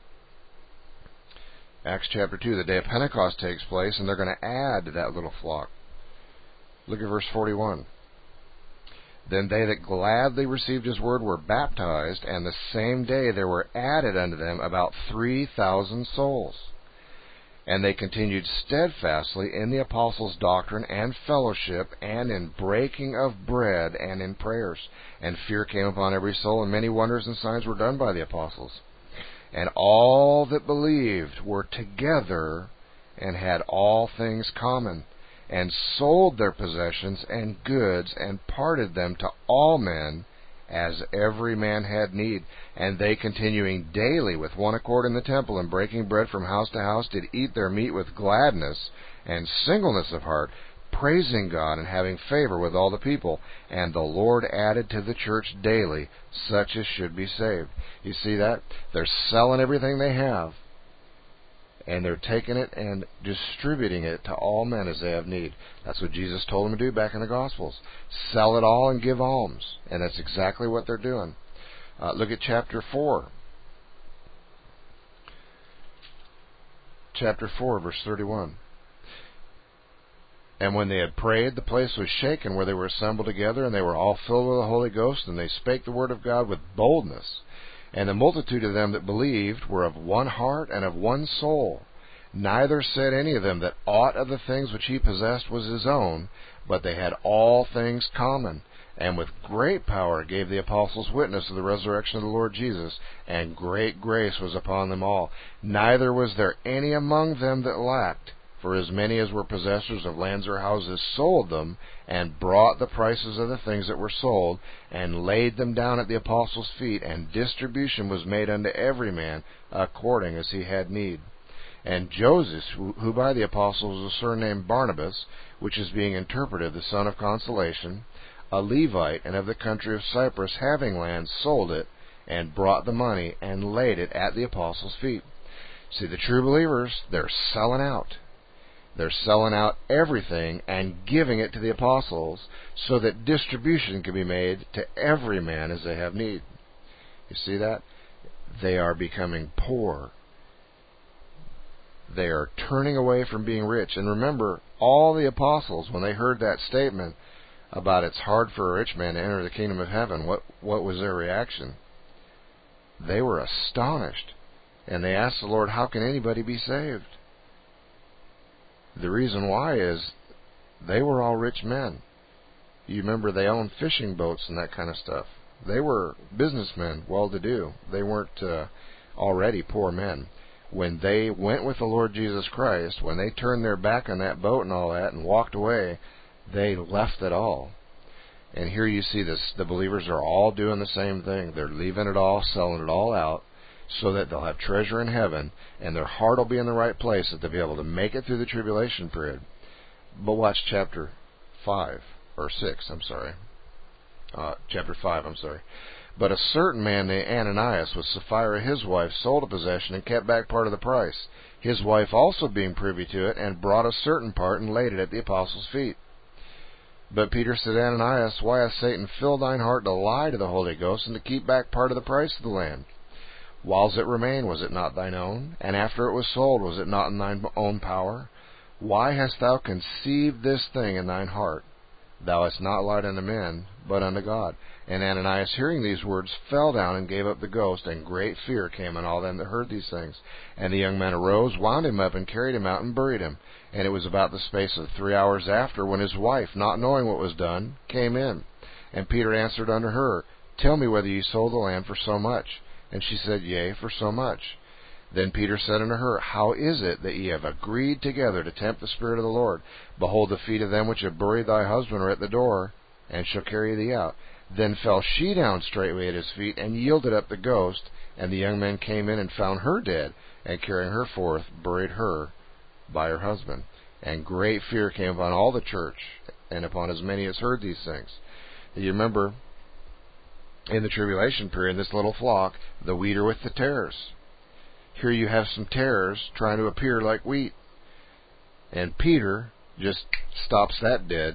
Acts chapter 2, the day of Pentecost takes place, and they're going to add to that little flock. Look at verse 41. Then they that gladly received his word were baptized, and the same day there were added unto them about 3,000 souls. And they continued steadfastly in the apostles' doctrine and fellowship, and in breaking of bread, and in prayers. And fear came upon every soul, and many wonders and signs were done by the apostles. And all that believed were together, and had all things common, and sold their possessions and goods, and parted them to all men, as every man had need. And they, continuing daily with one accord in the temple, and breaking bread from house to house, did eat their meat with gladness and singleness of heart, praising God, and having favor with all the people. And the Lord added to the church daily such as should be saved. You see that? They're selling everything they have, and they're taking it and distributing it to all men as they have need. That's what Jesus told them to do back in the Gospels. Sell it all and give alms. And that's exactly what they're doing. Look at chapter 4. Chapter 4, verse 31. And when they had prayed, the place was shaken where they were assembled together, and they were all filled with the Holy Ghost, and they spake the word of God with boldness. And the multitude of them that believed were of one heart and of one soul. Neither said any of them that aught of the things which he possessed was his own, but they had all things common. And with great power gave the apostles witness of the resurrection of the Lord Jesus, and great grace was upon them all. Neither was there any among them that lacked. For as many as were possessors of lands or houses sold them, and brought the prices of the things that were sold, and laid them down at the apostles' feet, and distribution was made unto every man according as he had need. And Joseph, who by the apostles was surnamed Barnabas, which is being interpreted the son of consolation, a Levite, and of the country of Cyprus, having land, sold it, and brought the money, and laid it at the apostles' feet. See, the true believers, they're selling out. They're selling out everything and giving it to the apostles so that distribution can be made to every man as they have need. You see that? They are becoming poor. They are turning away from being rich. And remember, all the apostles, when they heard that statement about it's hard for a rich man to enter the kingdom of heaven, what was their reaction? They were astonished. And they asked the Lord, how can anybody be saved? The reason why is they were all rich men. You remember they owned fishing boats and that kind of stuff. They were businessmen, well-to-do. They weren't already poor men. When they went with the Lord Jesus Christ, when they turned their back on that boat and all that and walked away, they left it all. And here you see this, the believers are all doing the same thing. They're leaving it all, selling it all out, so that they'll have treasure in heaven, and their heart will be in the right place, that they'll be able to make it through the tribulation period. But watch chapter 5, or 6, I'm sorry. Chapter 5, I'm sorry. But a certain man named Ananias, with Sapphira his wife, sold a possession and kept back part of the price. His wife also being privy to it, and brought a certain part and laid it at the apostles' feet. But Peter said, Ananias, why hath Satan filled thine heart to lie to the Holy Ghost, and to keep back part of the price of the land? Whiles it remained, was it not thine own? And after it was sold, was it not in thine own power? Why hast thou conceived this thing in thine heart? Thou hast not lied unto men, but unto God. And Ananias, hearing these words, fell down and gave up the ghost, and great fear came on all them that heard these things. And the young man arose, wound him up, and carried him out, and buried him. And it was about the space of 3 hours after, when his wife, not knowing what was done, came in. And Peter answered unto her, Tell me whether ye sold the land for so much. And she said, Yea, for so much. Then Peter said unto her, How is it that ye have agreed together to tempt the Spirit of the Lord? Behold, the feet of them which have buried thy husband are at the door, and shall carry thee out. Then fell she down straightway at his feet, and yielded up the ghost. And the young men came in and found her dead, and carrying her forth, buried her by her husband. And great fear came upon all the church, and upon as many as heard these things. You remember, in the tribulation period, this little flock, the wheat are with the tares. Here you have some tares trying to appear like wheat. And Peter just stops that dead.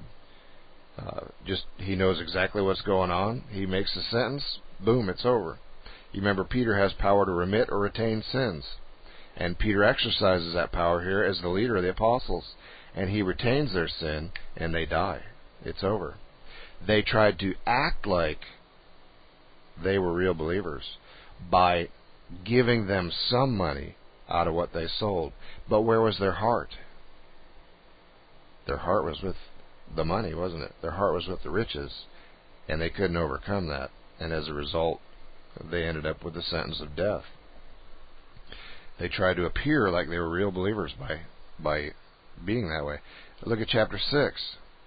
He knows exactly what's going on. He makes a sentence, boom, it's over. You remember, Peter has power to remit or retain sins. And Peter exercises that power here as the leader of the apostles. And he retains their sin, and they die. It's over. They tried to act like they were real believers by giving them some money out of what they sold. But where was their heart? Their heart was with the money, wasn't it? Their heart was with the riches, and they couldn't overcome that. And as a result, they ended up with the sentence of death. They tried to appear like they were real believers by being that way. Look at chapter 6.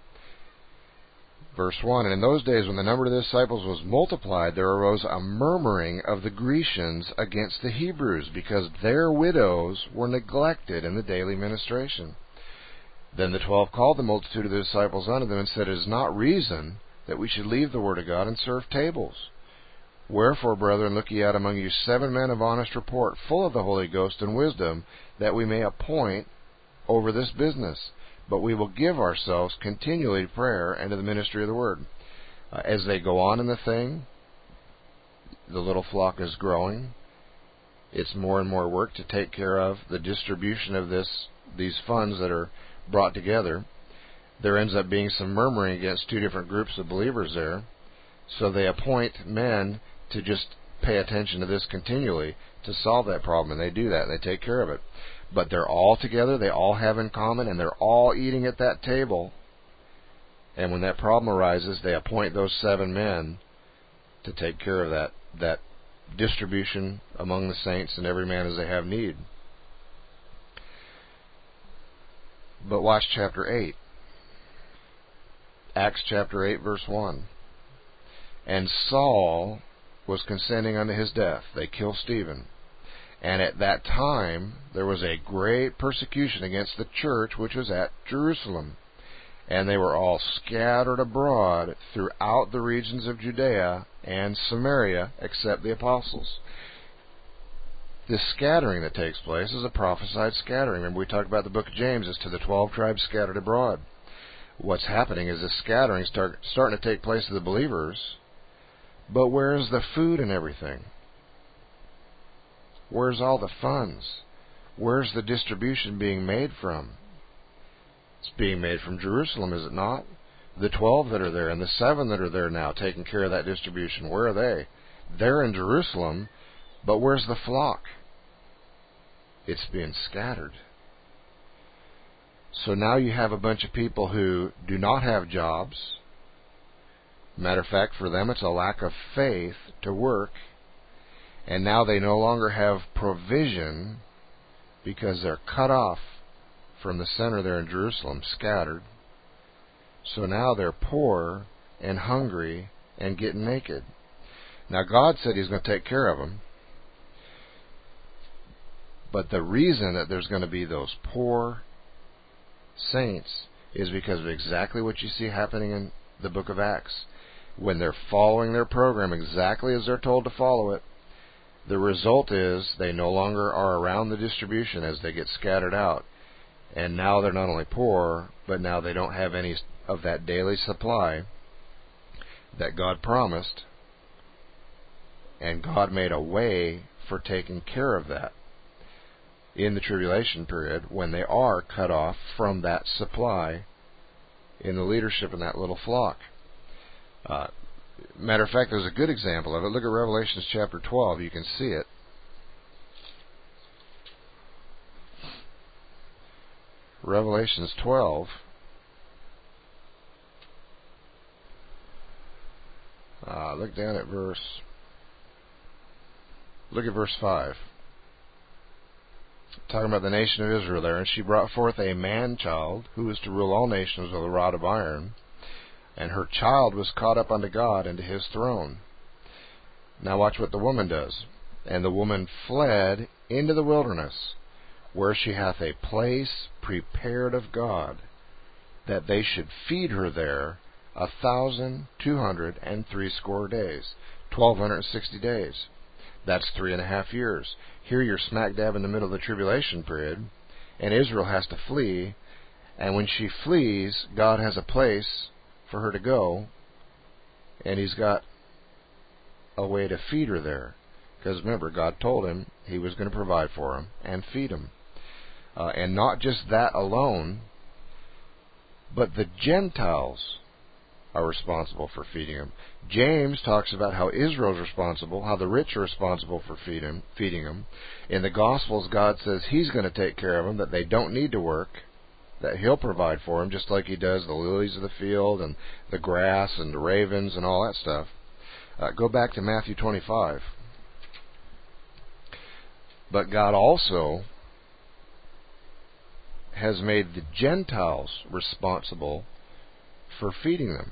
Verse 1, And in those days when the number of the disciples was multiplied, there arose a murmuring of the Grecians against the Hebrews, because their widows were neglected in the daily ministration. Then the 12 called the multitude of the disciples unto them, and said, It is not reason that we should leave the word of God and serve tables. Wherefore, brethren, look ye out among you 7 men of honest report, full of the Holy Ghost and wisdom, that we may appoint over this business. But we will give ourselves continually to prayer and to the ministry of the word. As they go on in the thing, the little flock is growing. It's more and more work to take care of the distribution of these funds that are brought together. There ends up being some murmuring against 2 different groups of believers there. So they appoint men to just pay attention to this continually to solve that problem. And they do that. They take care of it. But they're all together, they all have in common, and they're all eating at that table. And when that problem arises, they appoint those 7 men to take care of that distribution among the saints and every man as they have need. But watch chapter 8. Acts chapter 8, verse 1. And Saul was consenting unto his death. They kill Stephen. And at that time there was a great persecution against the church which was at Jerusalem. And they were all scattered abroad throughout the regions of Judea and Samaria, except the apostles. This scattering that takes place is a prophesied scattering. Remember, we talked about the book of James as to the 12 tribes scattered abroad. What's happening is this scattering starting to take place to the believers. But where's the food and everything? Where's all the funds? Where's the distribution being made from? It's being made from Jerusalem, is it not? The 12 that are there and the 7 that are there now taking care of that distribution, where are they? They're in Jerusalem, but where's the flock? It's being scattered. So now you have a bunch of people who do not have jobs. Matter of fact, for them it's a lack of faith to work. And now they no longer have provision because they're cut off from the center there in Jerusalem, scattered. So now they're poor and hungry and getting naked. Now God said He's going to take care of them. But the reason that there's going to be those poor saints is because of exactly what you see happening in the book of Acts. When they're following their program exactly as they're told to follow it, the result is they no longer are around the distribution as they get scattered out. And now they're not only poor, but now they don't have any of that daily supply that God promised. And God made a way for taking care of that in the tribulation period when they are cut off from that supply in the leadership in that little flock. Matter of fact, there's a good example of it. Look at Revelation chapter 12. You can see it. Revelation 12. Look down at Look at verse 5. Talking about the nation of Israel there. And she brought forth a man-child, who is to rule all nations with a rod of iron. and her child was caught up unto God and to his throne. Now watch what the woman does. And the woman fled into the wilderness, where she hath a place prepared of God, that they should feed her there 1,260 days, 1,260 days. That's 3.5 years. Here you're smack dab in the middle of the tribulation period, and Israel has to flee, and when she flees, God has a place for her to go, and He's got a way to feed her there. Because remember, God told him He was going to provide for him and feed him. And not just that alone, but the Gentiles are responsible for feeding him. James talks about how Israel is responsible, how the rich are responsible for feeding him. In the Gospels, God says He's going to take care of them, that they don't need to work, that He'll provide for them, just like He does the lilies of the field and the grass and the ravens and all that stuff. Go back to Matthew 25. But God also has made the Gentiles responsible for feeding them.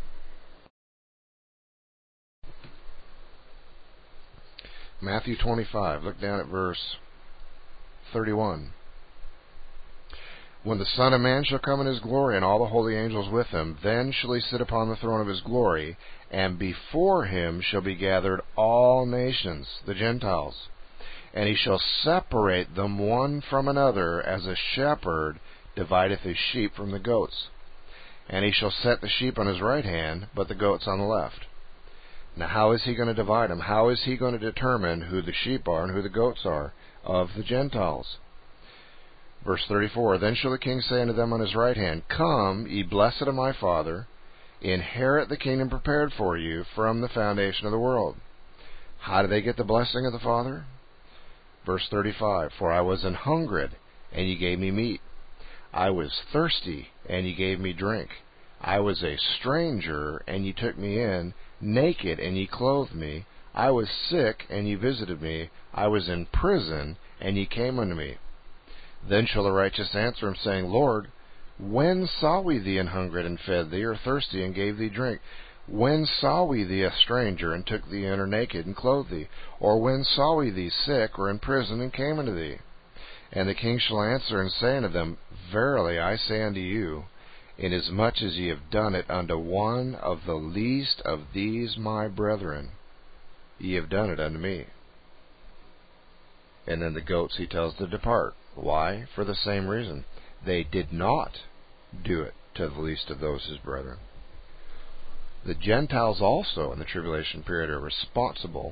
Matthew 25, look down at verse 31. When the Son of Man shall come in His glory, and all the holy angels with Him, then shall He sit upon the throne of His glory, and before Him shall be gathered all nations, the Gentiles. And He shall separate them one from another, as a shepherd divideth his sheep from the goats. And He shall set the sheep on His right hand, but the goats on the left. Now how is He going to divide them? How is He going to determine who the sheep are and who the goats are of the Gentiles? Verse 34, Then shall the King say unto them on His right hand, Come, ye blessed of my Father, inherit the kingdom prepared for you from the foundation of the world. How do they get the blessing of the Father? Verse 35, For I was an hungered, and ye gave me meat. I was thirsty, and ye gave me drink. I was a stranger, and ye took me in, naked, and ye clothed me. I was sick, and ye visited me. I was in prison, and ye came unto me. Then shall the righteous answer Him, saying, Lord, when saw we thee an hungered, and fed thee, or thirsty, and gave thee drink? When saw we thee a stranger, and took thee in, or naked, and clothed thee? Or when saw we thee sick, or in prison, and came unto thee? And the King shall answer and say unto them, Verily I say unto you, inasmuch as ye have done it unto one of the least of these my brethren, ye have done it unto me. And then the goats He tells to depart. Why? For the same reason. They did not do it to the least of those His brethren. The Gentiles also in the tribulation period are responsible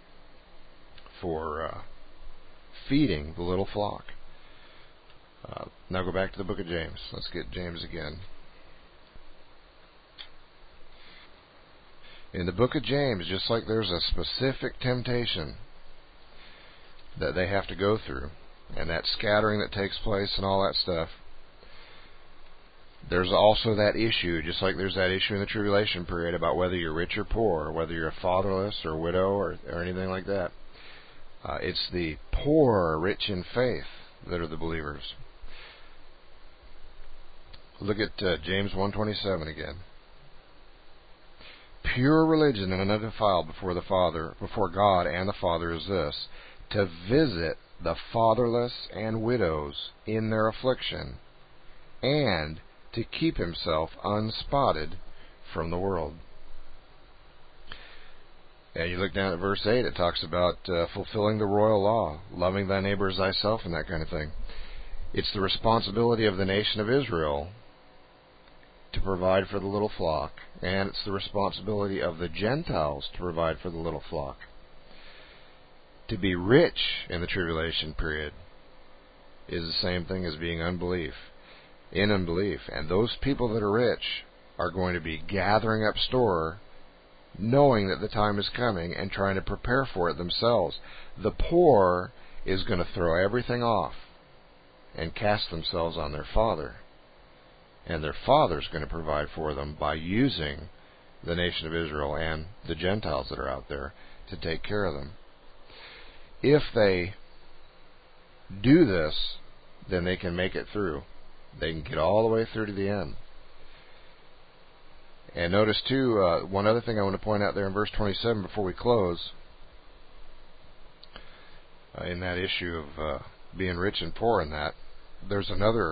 for feeding the little flock. Now go back to the book of James. Let's get James again. In the book of James, just like there's a specific temptation that they have to go through, and that scattering that takes place and all that stuff, there's also that issue, just like there's that issue in the tribulation period about whether you're rich or poor, or whether you're fatherless or widow or anything like that. It's the poor, rich in faith that are the believers. Look at James 1:27 again. Pure religion and undefiled before God and the Father is this, to visit the fatherless and widows in their affliction, and to keep himself unspotted from the world. And you look down at verse 8, it talks about fulfilling the royal law, loving thy neighbor as thyself, and that kind of thing. It's the responsibility of the nation of Israel to provide for the little flock, and it's the responsibility of the Gentiles to provide for the little flock. To be rich in the tribulation period is the same thing as being in unbelief. And those people that are rich are going to be gathering up store, knowing that the time is coming and trying to prepare for it themselves. The poor is going to throw everything off and cast themselves on their Father. And their Father's going to provide for them by using the nation of Israel and the Gentiles that are out there to take care of them. If they do this, then they can make it through. They can get all the way through to the end. And notice too, one other thing I want to point out there in verse 27 before we close, in that issue of being rich and poor, in that there's another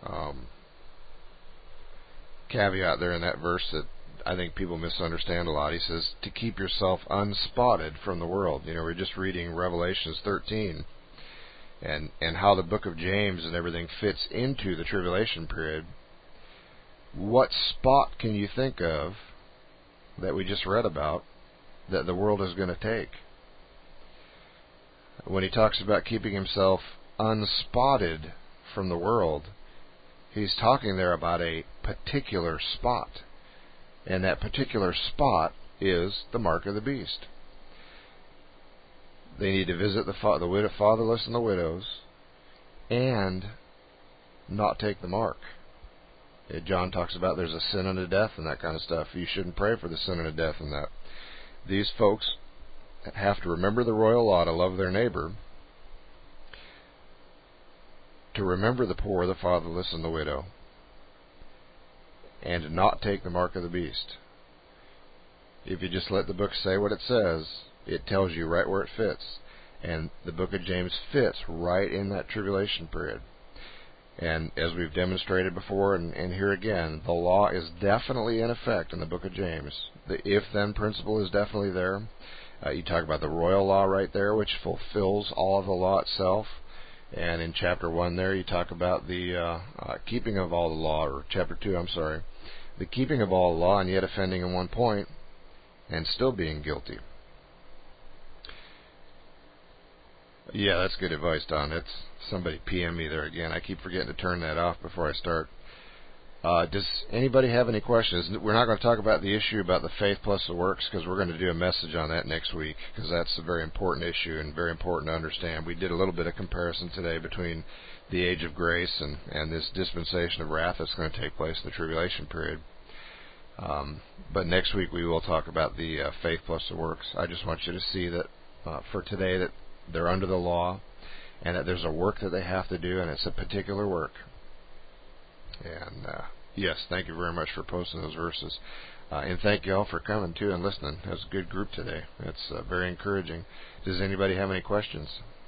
caveat there in that verse that I think people misunderstand a lot. He says to keep yourself unspotted from the world. We're just reading Revelations 13 and how the book of James and everything fits into the tribulation period. What spot can you think of that we just read about that the world is going to take? When he talks about keeping himself unspotted from the world, he's talking there about a particular spot. And that particular spot is the mark of the beast. They need to visit the fatherless and the widows and not take the mark. John talks about there's a sin unto death and that kind of stuff. You shouldn't pray for the sin unto death and that. These folks have to remember the royal law to love their neighbor, to remember the poor, the fatherless, and the widow, and to not take the mark of the beast. If you just let the book say what it says, it tells you right where it fits. And the book of James fits right in that tribulation period. And as we've demonstrated before, and here again, the law is definitely in effect in the book of James. The if-then principle is definitely there. You talk about the royal law right there, which fulfills all of the law itself. And in chapter 1 there, you talk about the keeping of all the law, or chapter 2, I'm sorry, the keeping of all the law and yet offending in one point and still being guilty. Yeah, that's good advice, Don. It's somebody PM me there again. I keep forgetting to turn that off before I start. Does anybody have any questions? We're not going to talk about the issue about the faith plus the works, because we're going to do a message on that next week, because that's a very important issue and very important to understand. We did a little bit of comparison today between the age of grace and this dispensation of wrath that's going to take place in the tribulation period. But next week we will talk about the faith plus the works. I just want you to see that for today that they're under the law and that there's a work that they have to do, and it's a particular work. And yes, thank you very much for posting those verses. And thank you all for coming too and listening. It was a good group today. It's very encouraging. Does anybody have any questions?